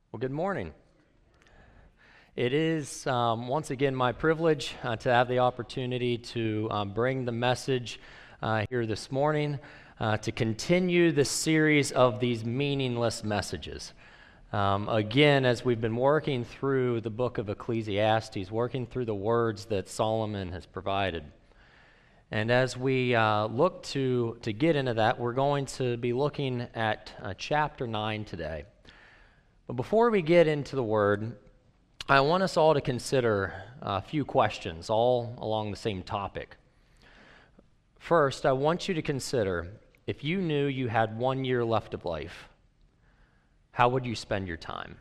Well, good morning. It is once again my privilege to have the opportunity to bring the message here this morning to continue the series of these meaningless messages. Again, as we've been working through the book of Ecclesiastes, working through the words that Solomon has provided. And as we look to get into that, we're going to be looking at chapter 9 today. But before we get into the word, I want us all to consider a few questions, all along the same topic. First, I want you to consider, if you knew you had 1 year left of life, how would you spend your time?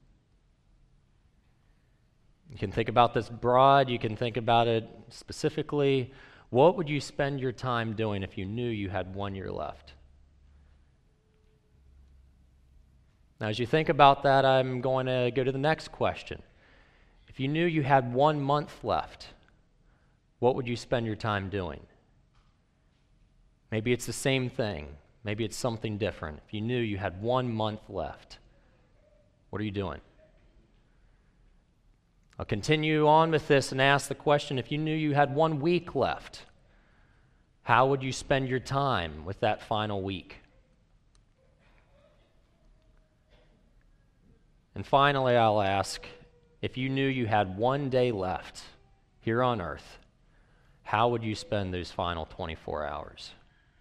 You can think about this broad, you can think about it specifically. What would you spend your time doing if you knew you had 1 year left? Now, as you think about that, I'm going to go to the next question. If you knew you had 1 month left, what would you spend your time doing? Maybe it's the same thing. Maybe it's something different. If you knew you had 1 month left, what are you doing? I'll continue on with this and ask the question, if you knew you had 1 week left, how would you spend your time with that final week? And finally, I'll ask, if you knew you had 1 day left here on earth, how would you spend those final 24 hours?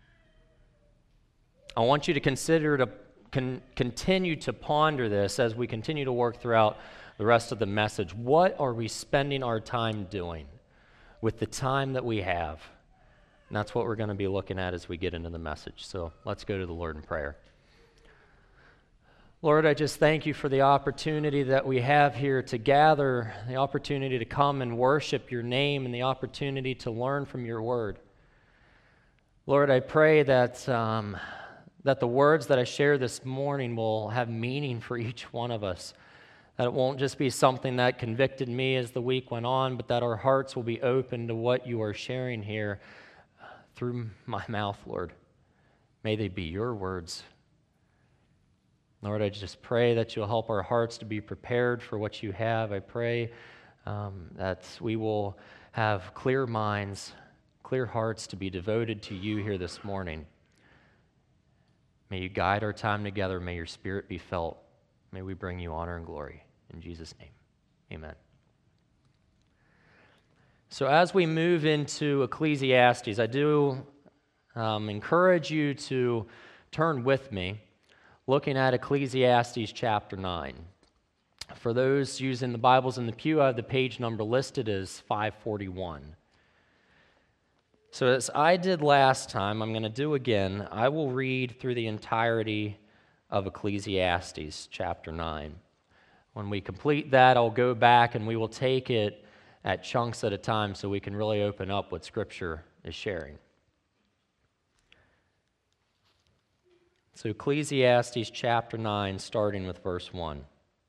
I want you to consider to continue to ponder this as we continue to work throughout the rest of the message. What are we spending our time doing with the time that we have? And that's what we're going to be looking at as we get into the message. So let's go to the Lord in prayer. Lord, I just thank you for the opportunity that we have here to gather, the opportunity to come and worship your name, and the opportunity to learn from your word. Lord, I pray that the words that I share this morning will have meaning for each one of us, that it won't just be something that convicted me as the week went on, but that our hearts will be open to what you are sharing here through my mouth, Lord. May they be your words. Lord, I just pray that you'll help our hearts to be prepared for what you have. I pray that we will have clear minds, clear hearts to be devoted to you here this morning. May you guide our time together. May your spirit be felt. May we bring you honor and glory. In Jesus' name, amen. So as we move into Ecclesiastes, I do encourage you to turn with me, looking at Ecclesiastes chapter 9. For those using the Bibles in the pew, I have the page number listed as 541. So as I did last time, I'm going to do again. I will read through the entirety of Ecclesiastes chapter 9. When we complete that, I'll go back and we will take it at chunks at a time so we can really open up what Scripture is sharing. So Ecclesiastes chapter 9, starting with verse 1.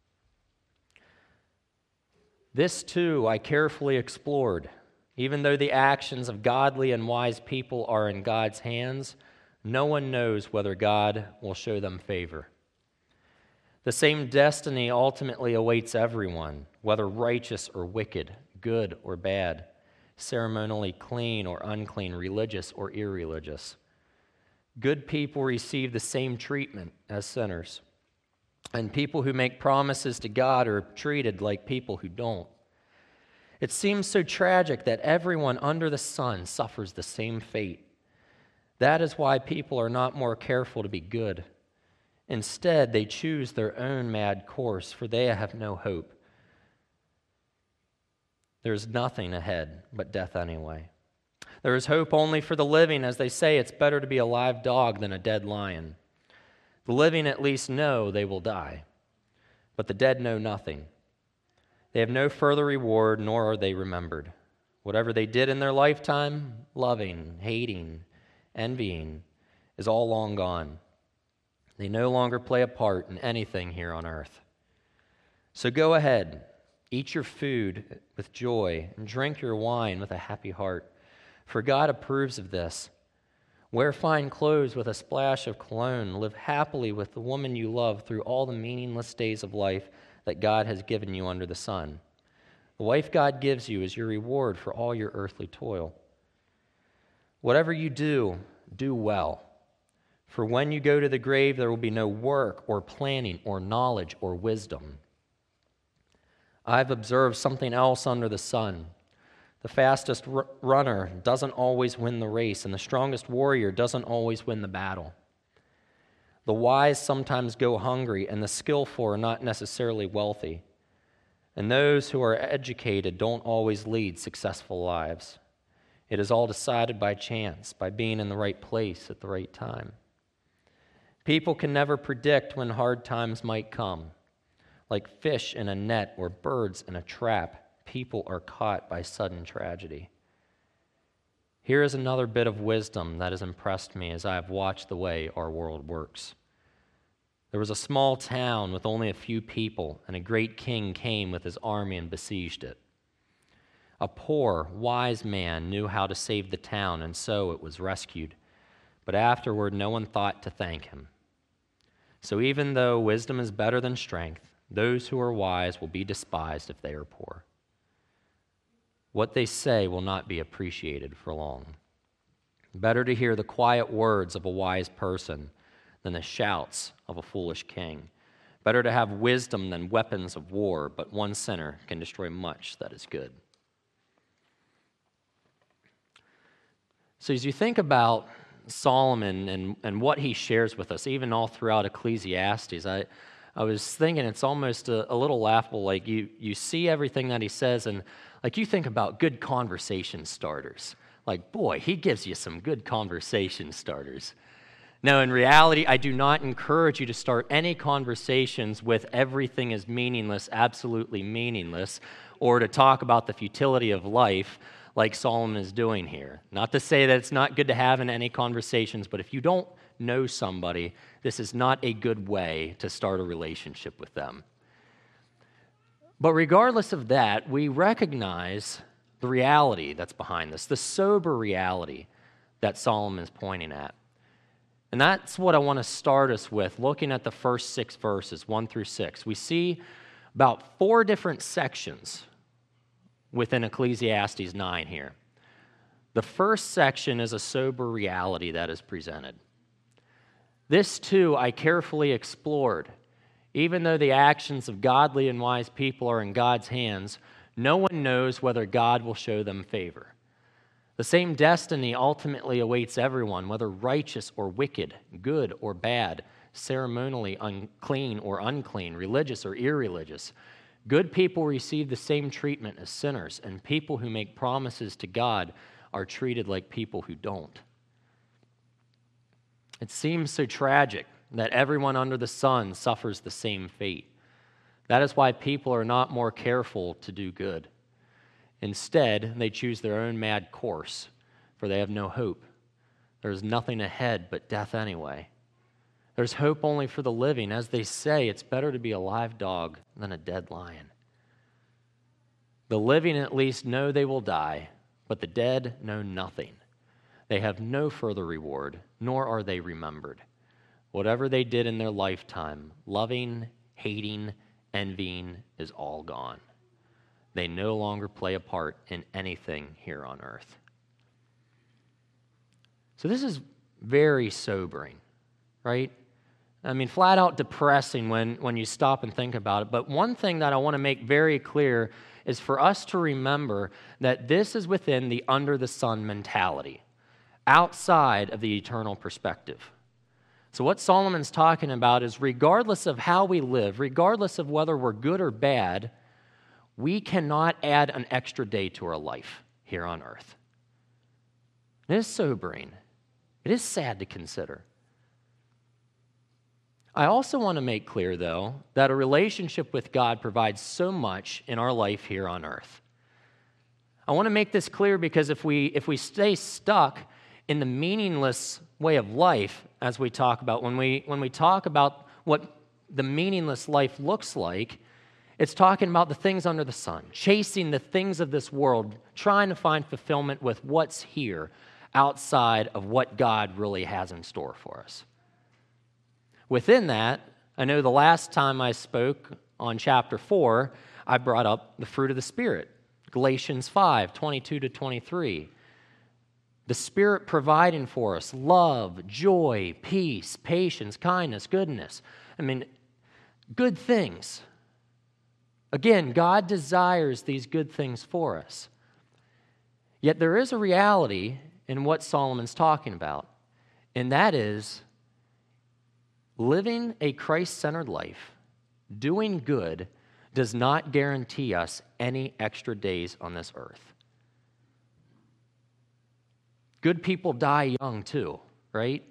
This too I carefully explored. Even though the actions of godly and wise people are in God's hands, no one knows whether God will show them favor. The same destiny ultimately awaits everyone, whether righteous or wicked, good or bad, ceremonially clean or unclean, religious or irreligious. Good people receive the same treatment as sinners, and people who make promises to God are treated like people who don't. It seems so tragic that everyone under the sun suffers the same fate. That is why people are not more careful to be good. Instead, they choose their own mad course, for they have no hope. There is nothing ahead but death anyway. There is hope only for the living. As they say, it's better to be a live dog than a dead lion. The living at least know they will die, but the dead know nothing. They have no further reward, nor are they remembered. Whatever they did in their lifetime, loving, hating, envying, is all long gone. They no longer play a part in anything here on earth. So go ahead, eat your food with joy, and drink your wine with a happy heart, for God approves of this. Wear fine clothes with a splash of cologne. Live happily with the woman you love through all the meaningless days of life that God has given you under the sun. The wife God gives you is your reward for all your earthly toil. Whatever you do, do well. For when you go to the grave, there will be no work or planning or knowledge or wisdom. I've observed something else under the sun. The fastest runner doesn't always win the race, and the strongest warrior doesn't always win the battle. The wise sometimes go hungry, and the skillful are not necessarily wealthy. And those who are educated don't always lead successful lives. It is all decided by chance, by being in the right place at the right time. People can never predict when hard times might come. Like fish in a net or birds in a trap, people are caught by sudden tragedy. Here is another bit of wisdom that has impressed me as I have watched the way our world works. There was a small town with only a few people, and a great king came with his army and besieged it. A poor, wise man knew how to save the town, and so it was rescued. But afterward, no one thought to thank him. So even though wisdom is better than strength, those who are wise will be despised if they are poor. What they say will not be appreciated for long. Better to hear the quiet words of a wise person than the shouts of a foolish king. Better to have wisdom than weapons of war, but one sinner can destroy much that is good. So as you think about Solomon and what he shares with us, even all throughout Ecclesiastes, I was thinking it's almost a little laughable. Like you see everything that he says, and like you think about good conversation starters. Like, boy, he gives you some good conversation starters. Now, in reality, I do not encourage you to start any conversations with everything is meaningless, absolutely meaningless, or to talk about the futility of life like Solomon is doing here. Not to say that it's not good to have in any conversations, but if you don't know somebody, this is not a good way to start a relationship with them. But regardless of that, we recognize the reality that's behind this, the sober reality that Solomon is pointing at. And that's what I want to start us with, looking at the first 6 verses, 1 through 6. We see about 4 different sections within Ecclesiastes 9 here. The first section is a sober reality that is presented. This, too, I carefully explored. Even though the actions of godly and wise people are in God's hands, no one knows whether God will show them favor. The same destiny ultimately awaits everyone, whether righteous or wicked, good or bad, ceremonially unclean or unclean, religious or irreligious. Good people receive the same treatment as sinners, and people who make promises to God are treated like people who don't. It seems so tragic that everyone under the sun suffers the same fate. That is why people are not more careful to do good. Instead, they choose their own mad course, for they have no hope. There is nothing ahead but death anyway. There's hope only for the living. As they say, it's better to be a live dog than a dead lion. The living at least know they will die, but the dead know nothing. They have no further reward, nor are they remembered. Whatever they did in their lifetime, loving, hating, envying, is all gone. They no longer play a part in anything here on earth. So this is very sobering, right? I mean, flat out depressing when you stop and think about it. But one thing that I want to make very clear is for us to remember that this is within the under the sun mentality, outside of the eternal perspective. So what Solomon's talking about is regardless of how we live, regardless of whether we're good or bad, we cannot add an extra day to our life here on earth. It is sobering. It is sad to consider. I also want to make clear, though, that a relationship with God provides so much in our life here on earth. I want to make this clear because if we stay stuck in the meaningless way of life, as we talk about, when we talk about what the meaningless life looks like, it's talking about the things under the sun, chasing the things of this world, trying to find fulfillment with what's here, outside of what God really has in store for us. Within that, I know the last time I spoke on chapter 4, I brought up the fruit of the Spirit, Galatians 5, 22 to 23. The Spirit providing for us love, joy, peace, patience, kindness, goodness. Good things. Again, God desires these good things for us. Yet there is a reality in what Solomon's talking about, and that is living a Christ-centered life, doing good, does not guarantee us any extra days on this earth. Good people die young too, right?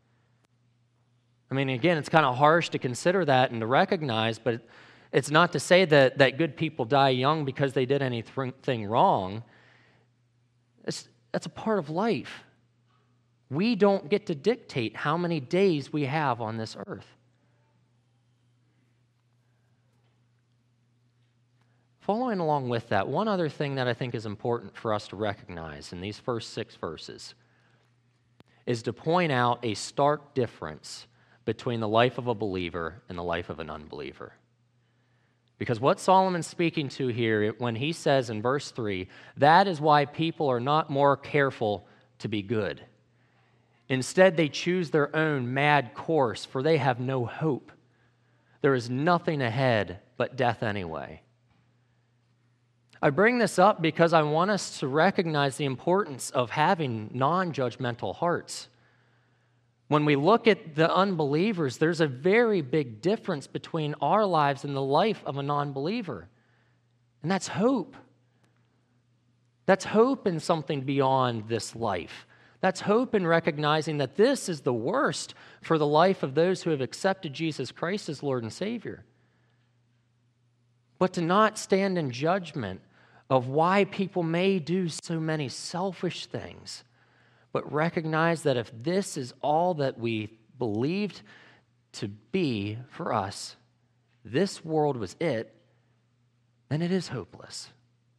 Again, it's kind of harsh to consider that and to recognize, but it's not to say that good people die young because they did anything wrong. That's a part of life. We don't get to dictate how many days we have on this earth. Following along with that, one other thing that I think is important for us to recognize in these first 6 verses is to point out a stark difference between the life of a believer and the life of an unbeliever. Because what Solomon's speaking to here, when he says in verse 3, that is why people are not more careful to be good. Instead, they choose their own mad course, for they have no hope. There is nothing ahead but death anyway. I bring this up because I want us to recognize the importance of having non-judgmental hearts. When we look at the unbelievers, there's a very big difference between our lives and the life of a non-believer. And that's hope. That's hope in something beyond this life. That's hope in recognizing that this is the worst for the life of those who have accepted Jesus Christ as Lord and Savior. But to not stand in judgment of why people may do so many selfish things, but recognize that if this is all that we believed to be for us, this world was it, then it is hopeless.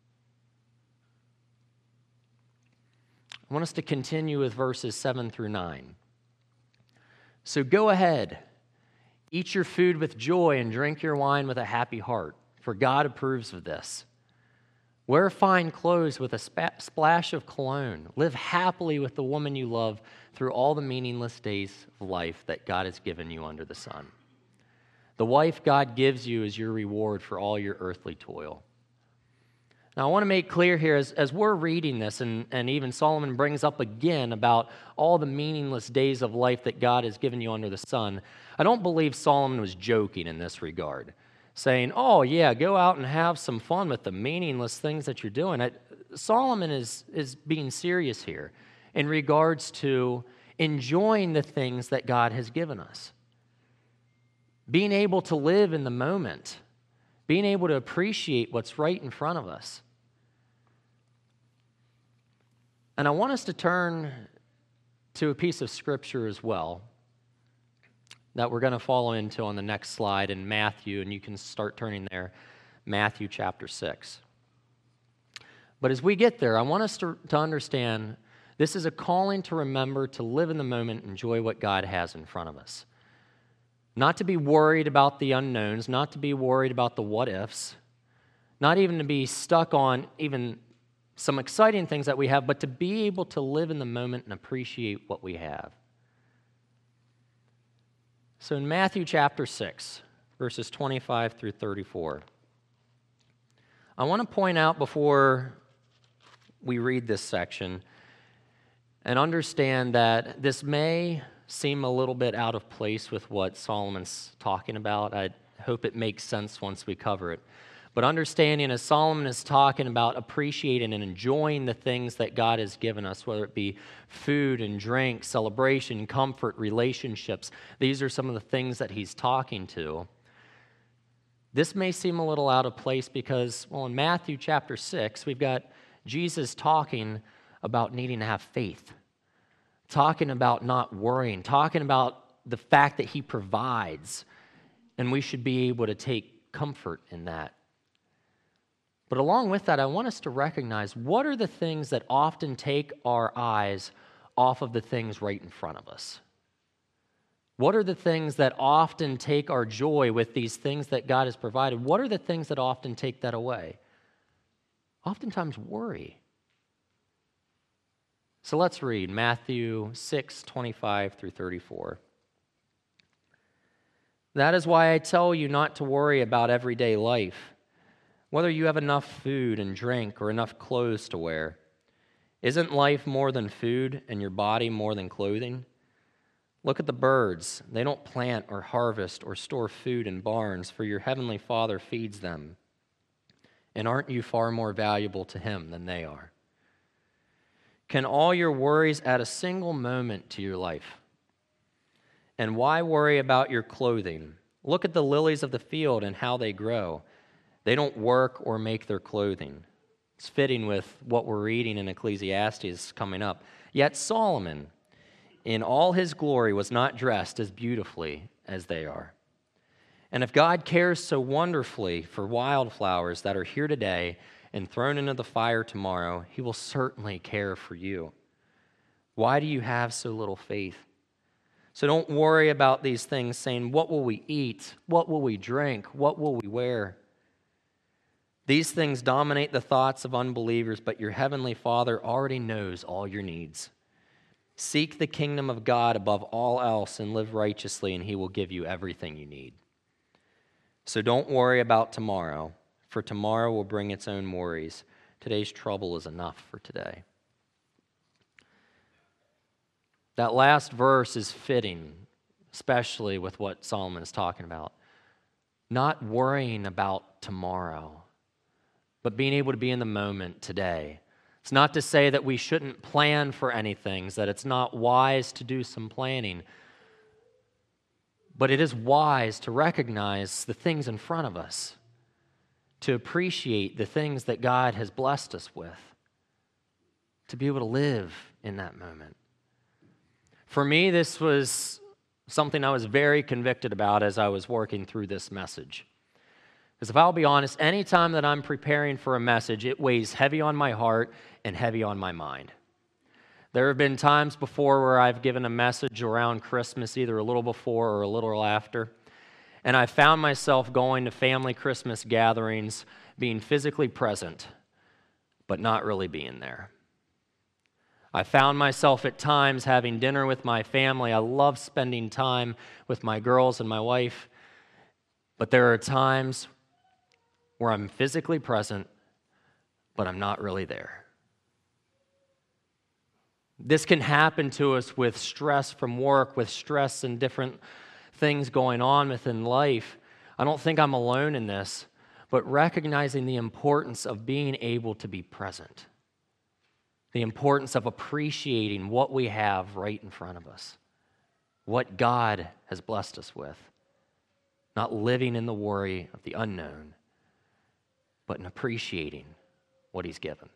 I want us to continue with verses 7 through 9. So go ahead, eat your food with joy and drink your wine with a happy heart, for God approves of this. Wear fine clothes with a splash of cologne. Live happily with the woman you love through all the meaningless days of life that God has given you under the sun. The wife God gives you is your reward for all your earthly toil. Now, I want to make clear here, as we're reading this, and even Solomon brings up again about all the meaningless days of life that God has given you under the sun, I don't believe Solomon was joking in this regard, saying, oh, yeah, go out and have some fun with the meaningless things that you're doing. Solomon is being serious here in regards to enjoying the things that God has given us, being able to live in the moment, being able to appreciate what's right in front of us. And I want us to turn to a piece of Scripture as well that we're going to follow into on the next slide in Matthew, and you can start turning there, Matthew chapter 6. But as we get there, I want us to understand this is a calling to remember to live in the moment and enjoy what God has in front of us. Not to be worried about the unknowns, not to be worried about the what-ifs, not even to be stuck on even some exciting things that we have, but to be able to live in the moment and appreciate what we have. So in Matthew chapter 6, verses 25 through 34, I want to point out before we read this section and understand that this may seem a little bit out of place with what Solomon's talking about. I hope it makes sense once we cover it. But understanding as Solomon is talking about appreciating and enjoying the things that God has given us, whether it be food and drink, celebration, comfort, relationships, these are some of the things that he's talking to. This may seem a little out of place because, well, in Matthew chapter 6, we've got Jesus talking about needing to have faith, talking about not worrying, talking about the fact that he provides, and we should be able to take comfort in that. But along with that, I want us to recognize what are the things that often take our eyes off of the things right in front of us? What are the things that often take our joy with these things that God has provided? What are the things that often take that away? Oftentimes worry. So let's read Matthew 6:25 through 34. That is why I tell you not to worry about everyday life, whether you have enough food and drink or enough clothes to wear. Isn't life more than food and your body more than clothing? Look at the birds. They don't plant or harvest or store food in barns, for your heavenly Father feeds them. And aren't you far more valuable to Him than they are? Can all your worries add a single moment to your life? And why worry about your clothing? Look at the lilies of the field and how they grow. They don't work or make their clothing. It's fitting with what we're reading in Ecclesiastes coming up. Yet Solomon, in all his glory, was not dressed as beautifully as they are. And if God cares so wonderfully for wildflowers that are here today and thrown into the fire tomorrow, He will certainly care for you. Why do you have so little faith? So don't worry about these things, saying, what will we eat? What will we drink? What will we wear? These things dominate the thoughts of unbelievers, but your heavenly Father already knows all your needs. Seek the kingdom of God above all else and live righteously, and He will give you everything you need. So don't worry about tomorrow, for tomorrow will bring its own worries. Today's trouble is enough for today. That last verse is fitting, especially with what Solomon is talking about. Not worrying about tomorrow, but being able to be in the moment today. It's not to say that we shouldn't plan for anything, that it's not wise to do some planning, but it is wise to recognize the things in front of us, to appreciate the things that God has blessed us with, to be able to live in that moment. For me, this was something I was very convicted about as I was working through this message. Because if I'll be honest, anytime that I'm preparing for a message, it weighs heavy on my heart and heavy on my mind. There have been times before where I've given a message around Christmas, either a little before or a little after, and I found myself going to family Christmas gatherings, being physically present, but not really being there. I found myself at times having dinner with my family. I love spending time with my girls and my wife, but there are times where I'm physically present, but I'm not really there. This can happen to us with stress from work, with stress and different things going on within life. I don't think I'm alone in this, but recognizing the importance of being able to be present, the importance of appreciating what we have right in front of us, what God has blessed us with, not living in the worry of the unknown, but in appreciating what He's given.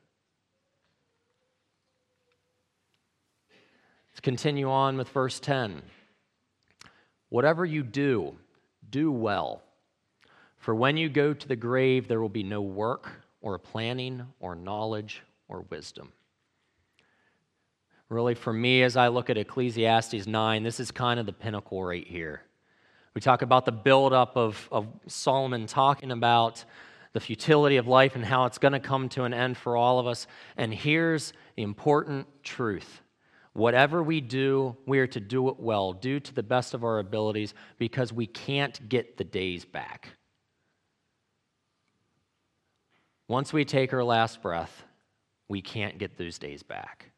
Let's continue on with verse 10. Whatever you do, do well. For when you go to the grave, there will be no work or planning or knowledge or wisdom. Really, for me, as I look at Ecclesiastes 9, this is kind of the pinnacle right here. We talk about the buildup of Solomon talking about the futility of life and how it's going to come to an end for all of us. And here's the important truth. Whatever we do, we are to do it well, do to the best of our abilities, because we can't get the days back. Once we take our last breath, we can't get those days back.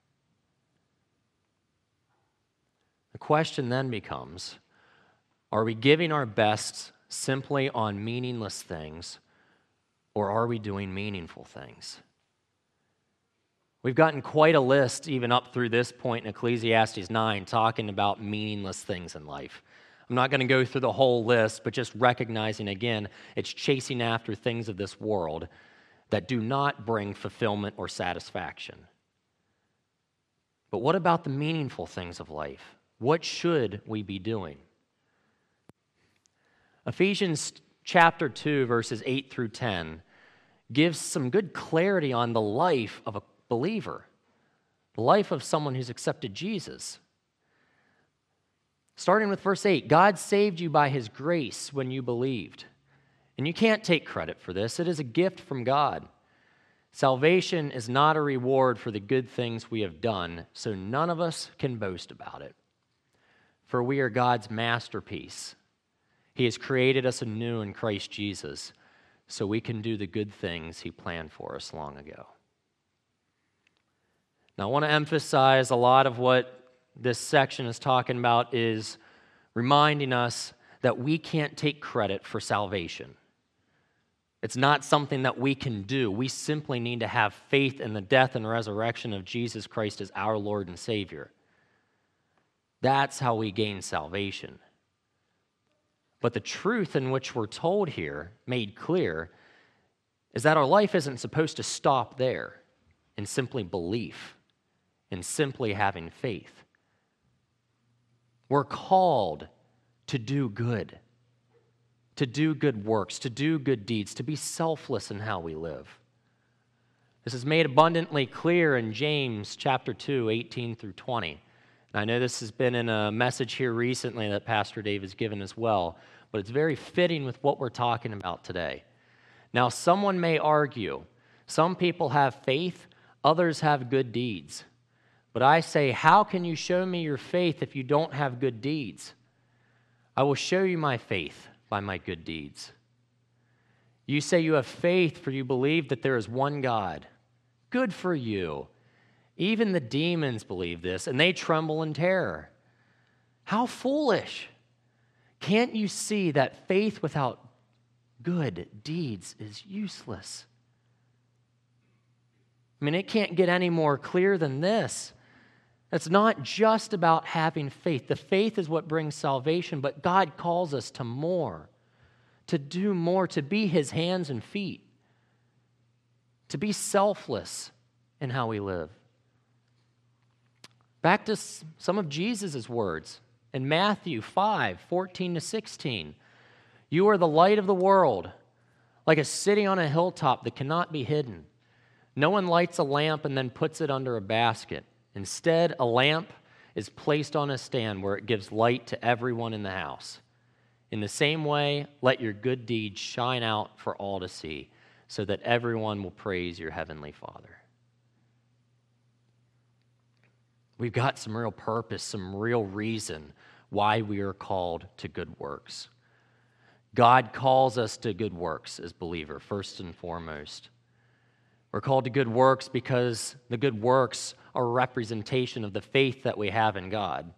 The question then becomes, are we giving our best simply on meaningless things, or are we doing meaningful things? We've gotten quite a list even up through this point in Ecclesiastes 9 talking about meaningless things in life. I'm not going to go through the whole list, but just recognizing again, it's chasing after things of this world that do not bring fulfillment or satisfaction. But what about the meaningful things of life? What should we be doing? Ephesians chapter 2, verses 8 through 10 gives some good clarity on the life of a believer, the life of someone who's accepted Jesus. Starting with verse 8, God saved you by his grace when you believed. And you can't take credit for this. It is a gift from God. Salvation is not a reward for the good things we have done, so none of us can boast about it. For we are God's masterpiece. He has created us anew in Christ Jesus, so we can do the good things he planned for us long ago. Now, I want to emphasize a lot of what this section is talking about is reminding us that we can't take credit for salvation. It's not something that we can do. We simply need to have faith in the death and resurrection of Jesus Christ as our Lord and Savior. That's how we gain salvation. But the truth in which we're told here, made clear, is that our life isn't supposed to stop there in simply belief, in simply having faith. We're called to do good works, to do good deeds, to be selfless in how we live. This is made abundantly clear in James chapter 2, 18 through 20. And I know this has been in a message here recently that Pastor Dave has given as well, but it's very fitting with what we're talking about today. Now, someone may argue, some people have faith, others have good deeds. But I say, how can you show me your faith if you don't have good deeds? I will show you my faith by my good deeds. You say you have faith, for you believe that there is one God. Good for you. Even the demons believe this, and they tremble in terror. How foolish! Can't you see that faith without good deeds is useless? I mean, it can't get any more clear than this. It's not just about having faith. The faith is what brings salvation, but God calls us to more, to do more, to be his hands and feet, to be selfless in how we live. Back to some of Jesus' words in Matthew 5, 14 to 16. You are the light of the world, like a city on a hilltop that cannot be hidden. No one lights a lamp and then puts it under a basket. Instead, a lamp is placed on a stand where it gives light to everyone in the house. In the same way, let your good deeds shine out for all to see, so that everyone will praise your heavenly Father. We've got some real purpose, some real reason why we are called to good works. God calls us to good works as believers, first and foremost. We're called to good works because the good works are a representation of the faith that we have in God.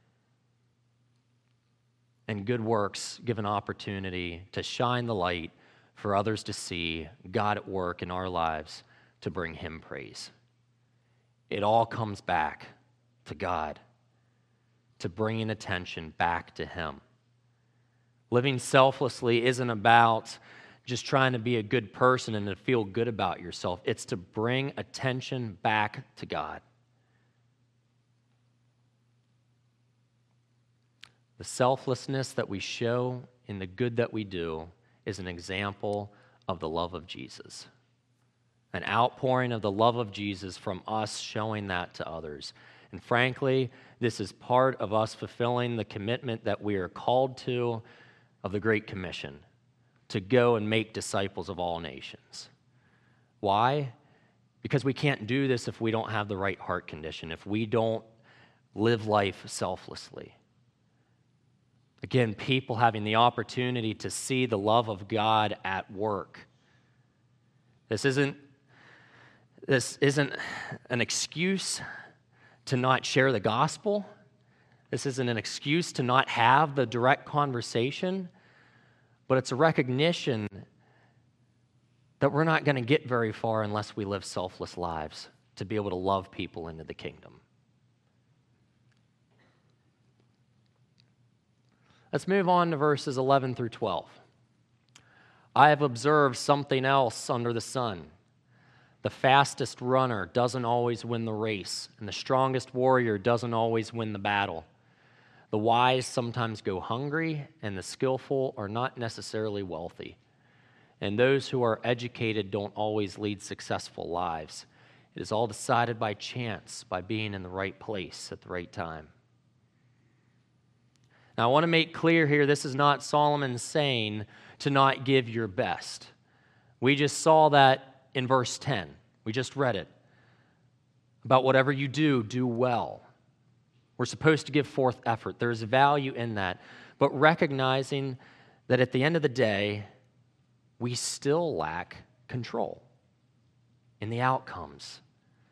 And good works give an opportunity to shine the light for others to see God at work in our lives to bring him praise. It all comes back to God, to bringing attention back to him. Living selflessly isn't about just trying to be a good person and to feel good about yourself. It's to bring attention back to God. The selflessness that we show in the good that we do is an example of the love of Jesus. An outpouring of the love of Jesus from us showing that to others. And frankly, this is part of us fulfilling the commitment that we are called to of the Great Commission, to go and make disciples of all nations. Why? Because we can't do this if we don't have the right heart condition, if we don't live life selflessly. Again, people having the opportunity to see the love of God at work. This isn't an excuse to not share the gospel. This isn't an excuse to not have the direct conversation. But it's a recognition that we're not going to get very far unless we live selfless lives to be able to love people into the kingdom. Let's move on to verses 11 through 12. I have observed something else under the sun. The fastest runner doesn't always win the race, and the strongest warrior doesn't always win the battle. The wise sometimes go hungry, and the skillful are not necessarily wealthy. And those who are educated don't always lead successful lives. It is all decided by chance, by being in the right place at the right time. Now, I want to make clear here, this is not Solomon saying to not give your best. We just saw that in verse 10. We just read it. About whatever you do, do well. We're supposed to give forth effort. There's value in that. But recognizing that at the end of the day, we still lack control in the outcomes.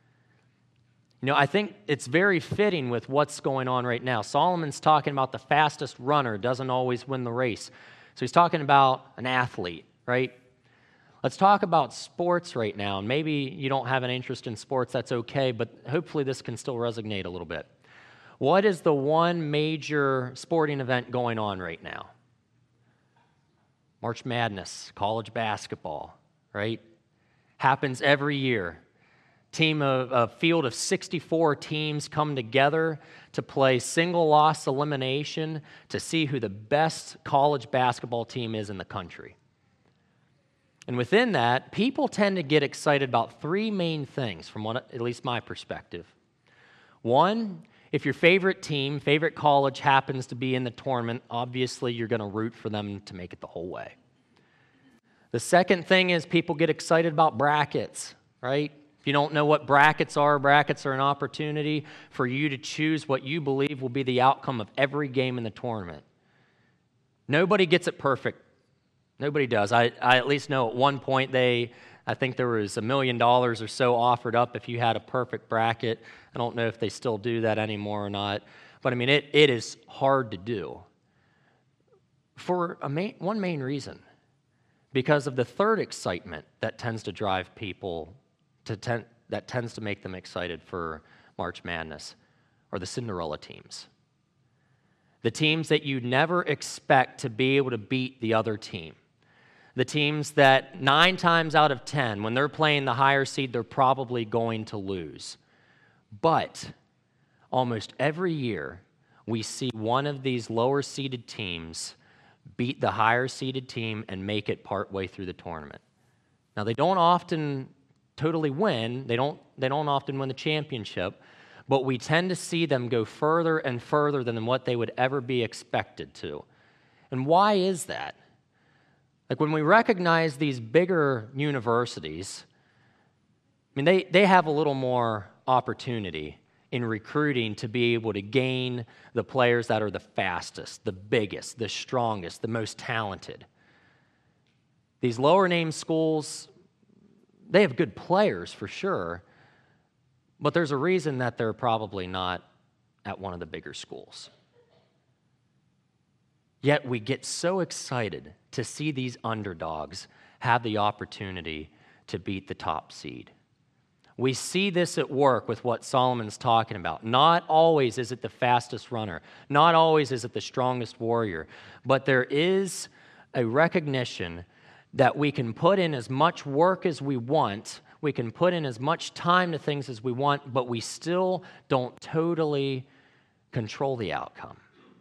I think it's very fitting with what's going on right now. Solomon's talking about the fastest runner doesn't always win the race. So he's talking about an athlete, right? Let's talk about sports right now. And maybe you don't have an interest in sports, that's okay, but hopefully this can still resonate a little bit. What is the one major sporting event going on right now? March Madness, college basketball, right? Happens every year. A field of 64 teams come together to play single loss elimination to see who the best college basketball team is in the country. And within that, people tend to get excited about three main things from at least my perspective. One, if your favorite team, favorite college happens to be in the tournament, obviously you're going to root for them to make it the whole way. The second thing is people get excited about brackets, right? If you don't know what brackets are an opportunity for you to choose what you believe will be the outcome of every game in the tournament. Nobody gets it perfect. Nobody does. I at least know at one point I think there was $1 million or so offered up if you had a perfect bracket. I don't know if they still do that anymore or not. But it is hard to do for one main reason. Because of the third excitement that tends to drive people that tends to make them excited for March Madness, or the Cinderella teams. The teams that you never expect to be able to beat the other team. The teams that 9 times out of 10, when they're playing the higher seed, they're probably going to lose. But almost every year, we see one of these lower seeded teams beat the higher seeded team and make it partway through the tournament. Now, they don't often totally win. They don't often win the championship, but we tend to see them go further and further than what they would ever be expected to. And why is that? Like when we recognize these bigger universities, they have a little more opportunity in recruiting to be able to gain the players that are the fastest, the biggest, the strongest, the most talented. These lower name schools, they have good players for sure, but there's a reason that they're probably not at one of the bigger schools. Yet we get so excited to see these underdogs have the opportunity to beat the top seed. We see this at work with what Solomon's talking about. Not always is it the fastest runner. Not always is it the strongest warrior. But there is a recognition that we can put in as much work as we want, we can put in as much time to things as we want, but we still don't totally control the outcome.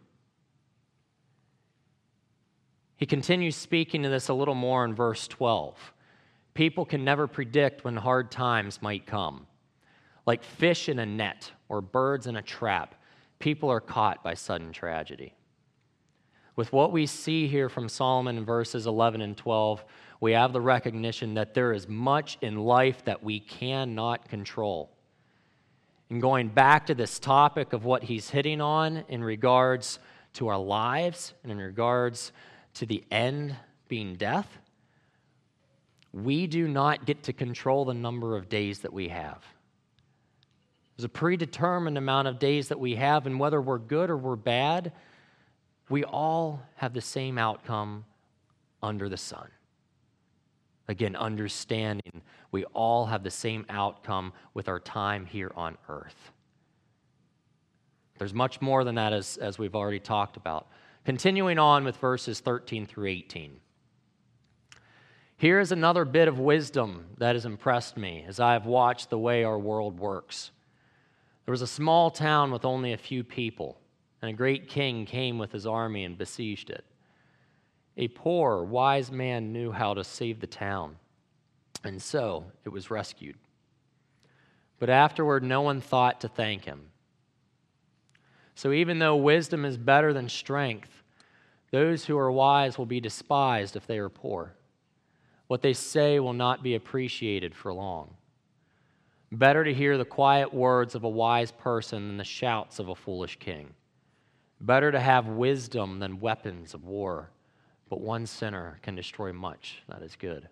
He continues speaking to this a little more in verse 12. People can never predict when hard times might come. Like fish in a net or birds in a trap, people are caught by sudden tragedy. With what we see here from Solomon in verses 11 and 12, we have the recognition that there is much in life that we cannot control. And going back to this topic of what he's hitting on in regards to our lives and in regards to the end being death, we do not get to control the number of days that we have. There's a predetermined amount of days that we have, and whether we're good or we're bad, we all have the same outcome under the sun. Again, understanding we all have the same outcome with our time here on earth. There's much more than that as we've already talked about. Continuing on with verses 13 through 18. Here is another bit of wisdom that has impressed me as I have watched the way our world works. There was a small town with only a few people, and a great king came with his army and besieged it. A poor, wise man knew how to save the town, and so it was rescued. but afterward no one thought to thank him. So even though wisdom is better than strength, those who are wise will be despised if they are poor. What they say will not be appreciated for long. Better to hear the quiet words of a wise person than the shouts of a foolish king. Better to have wisdom than weapons of war, but one sinner can destroy much that is good.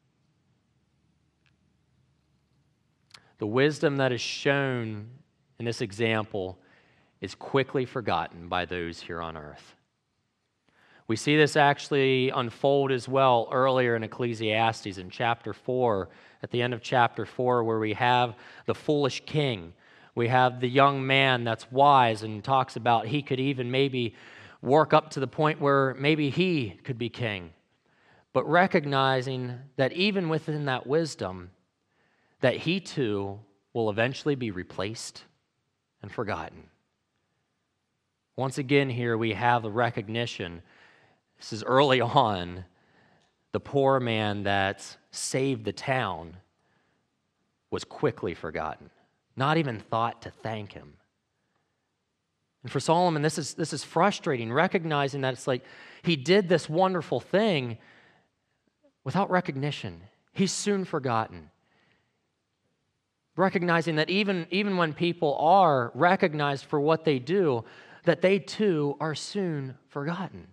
The wisdom that is shown in this example is quickly forgotten by those here on earth. We see this actually unfold as well earlier in Ecclesiastes in chapter 4, at the end of chapter 4, where we have the foolish king. We have the young man that's wise and talks about he could even maybe work up to the point where maybe he could be king. But recognizing that even within that wisdom, that he too will eventually be replaced and forgotten. Once again here we have the recognition. This is early on. The poor man that saved the town was quickly forgotten, not even thought to thank him. And for Solomon, this is frustrating, recognizing that it's like he did this wonderful thing without recognition. He's soon forgotten. Recognizing that even when people are recognized for what they do, that they too are soon forgotten.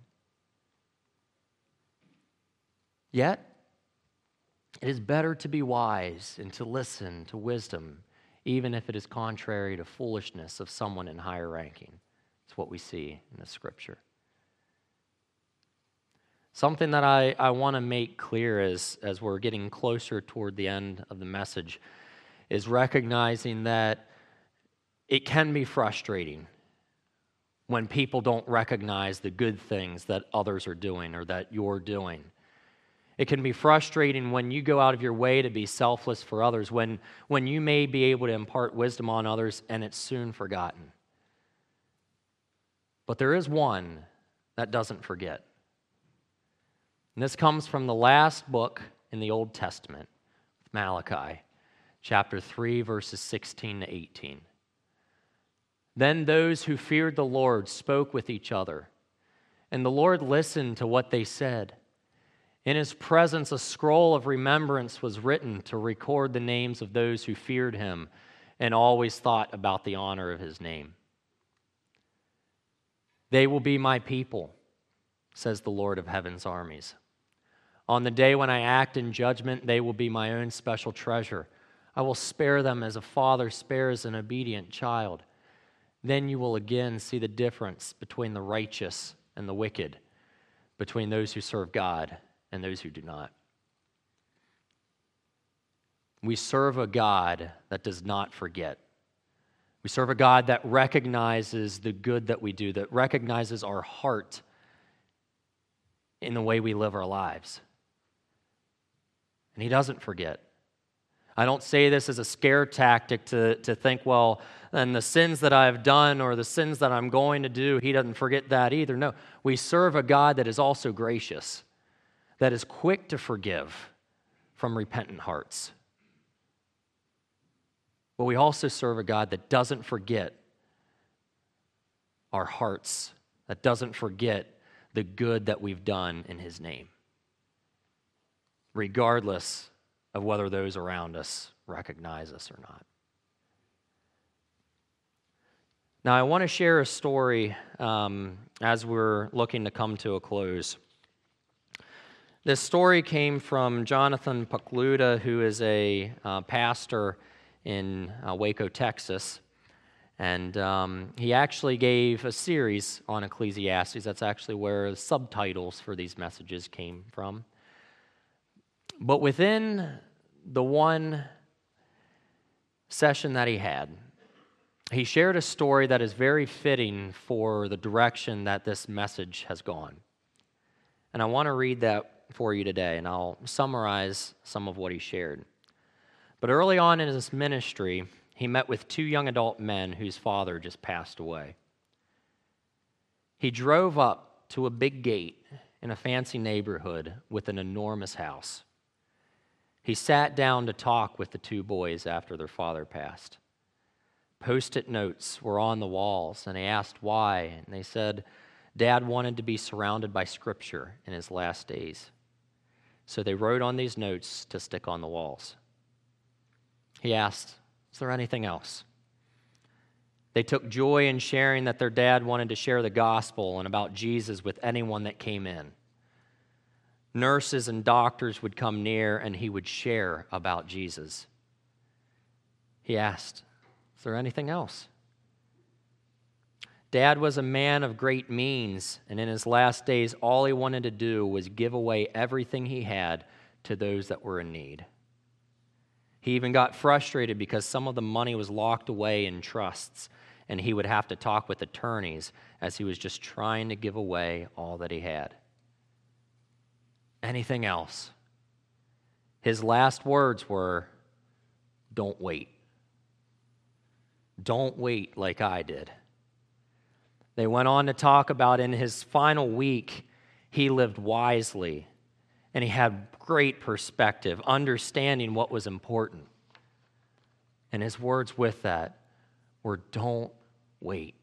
Yet, it is better to be wise and to listen to wisdom, even if it is contrary to foolishness of someone in higher ranking. It's what we see in the scripture. Something that I want to make clear as we're getting closer toward the end of the message is recognizing that it can be frustrating when people don't recognize the good things that others are doing or that you're doing. It can be frustrating when you go out of your way to be selfless for others, when you may be able to impart wisdom on others and it's soon forgotten. But there is one that doesn't forget. And this comes from the last book in the Old Testament, Malachi, chapter 3, verses 16 to 18. Then those who feared the Lord spoke with each other, and the Lord listened to what they said. In his presence, a scroll of remembrance was written to record the names of those who feared him and always thought about the honor of his name. They will be my people, says the Lord of heaven's armies. On the day when I act in judgment, they will be my own special treasure. I will spare them as a father spares an obedient child. Then you will again see the difference between the righteous and the wicked, between those who serve God and those who do not. We serve a God that does not forget. We serve a God that recognizes the good that we do, that recognizes our heart in the way we live our lives. And he doesn't forget. I don't say this as a scare tactic to think, well, and the sins that I've done or the sins that I'm going to do, he doesn't forget that either. No, we serve a God that is also gracious, that is quick to forgive from repentant hearts. But we also serve a God that doesn't forget our hearts, that doesn't forget the good that we've done in his name, regardless of whether those around us recognize us or not. Now, I want to share a story as we're looking to come to a close. This story came from Jonathan Pokluda, who is a pastor in Waco, Texas. And he actually gave a series on Ecclesiastes. That's actually where the subtitles for these messages came from. But within the one session that he had, he shared a story that is very fitting for the direction that this message has gone. And I want to read that for you today, and I'll summarize some of what he shared. But early on in his ministry, he met with two young adult men whose father just passed away. He drove up to a big gate in a fancy neighborhood with an enormous house. He sat down to talk with the two boys after their father passed. Post-it notes were on the walls, and he asked why, and they said Dad wanted to be surrounded by Scripture in his last days. So they wrote on these notes to stick on the walls. He asked, "Is there anything else?" They took joy in sharing that their dad wanted to share the gospel and about Jesus with anyone that came in. Nurses and doctors would come near, and he would share about Jesus. He asked, "Is there anything else?" Dad was a man of great means, and in his last days, all he wanted to do was give away everything he had to those that were in need. He even got frustrated because some of the money was locked away in trusts, and he would have to talk with attorneys as he was just trying to give away all that he had. Anything else? His last words were, "Don't wait. Don't wait like I did." They went on to talk about in his final week, he lived wisely, and he had great perspective, understanding what was important. And his words with that were, "Don't wait."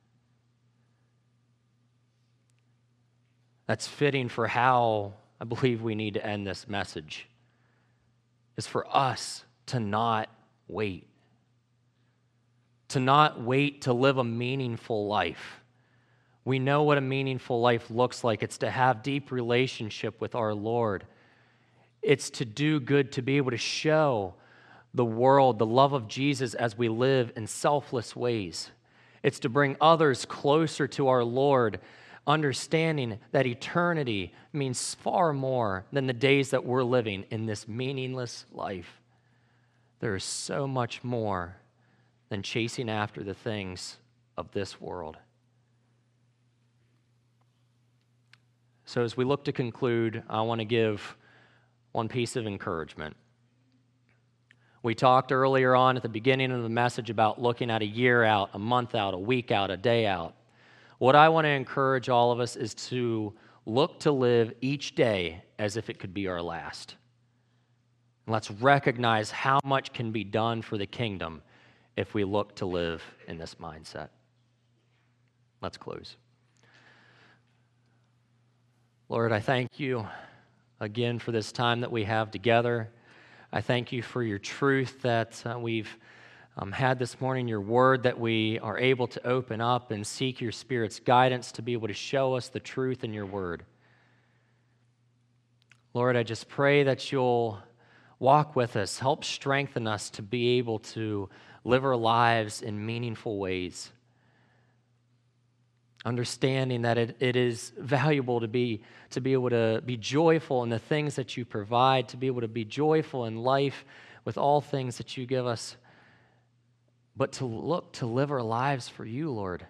That's fitting for how I believe we need to end this message, is for us to not wait. To not wait to live a meaningful life. We know what a meaningful life looks like. It's to have deep relationship with our Lord. It's to do good, to be able to show the world the love of Jesus as we live in selfless ways. It's to bring others closer to our Lord, understanding that eternity means far more than the days that we're living in this meaningless life. There is so much more than chasing after the things of this world. So as we look to conclude, I want to give one piece of encouragement. We talked earlier on at the beginning of the message about looking at a year out, a month out, a week out, a day out. What I want to encourage all of us is to look to live each day as if it could be our last. And let's recognize how much can be done for the kingdom if we look to live in this mindset. Let's close. Lord, I thank you again for this time that we have together. I thank you for your truth that we've had this morning, your word that we are able to open up and seek your Spirit's guidance to be able to show us the truth in your word. Lord, I just pray that you'll walk with us, help strengthen us to be able to live our lives in meaningful ways. Understanding that it is valuable to be able to be joyful in the things that you provide, to be able to be joyful in life with all things that you give us, but to look to live our lives for you, Lord.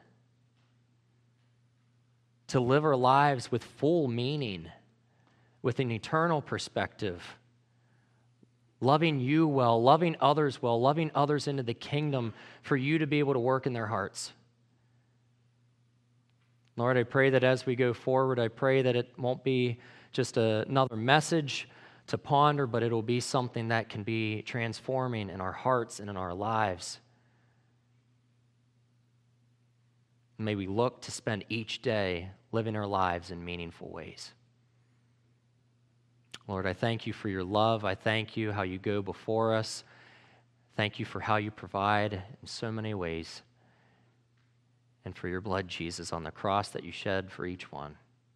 To live our lives with full meaning, with an eternal perspective, loving you well, loving others well, loving others into the kingdom for you to be able to work in their hearts. Lord, I pray that as we go forward, I pray that it won't be just another message to ponder, but it'll be something that can be transforming in our hearts and in our lives. May we look to spend each day living our lives in meaningful ways. Lord, I thank you for your love. I thank you how you go before us. Thank you for how you provide in so many ways. And for your blood, Jesus, on the cross that you shed for each one.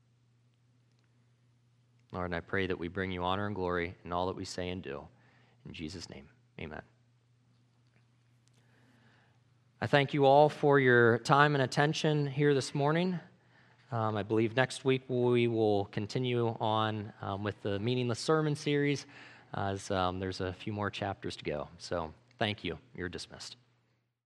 Lord, and I pray that we bring you honor and glory in all that we say and do. In Jesus' name, amen. I thank you all for your time and attention here this morning. I believe next week we will continue on with the Meaningless Sermon series as there's a few more chapters to go. So thank you. You're dismissed.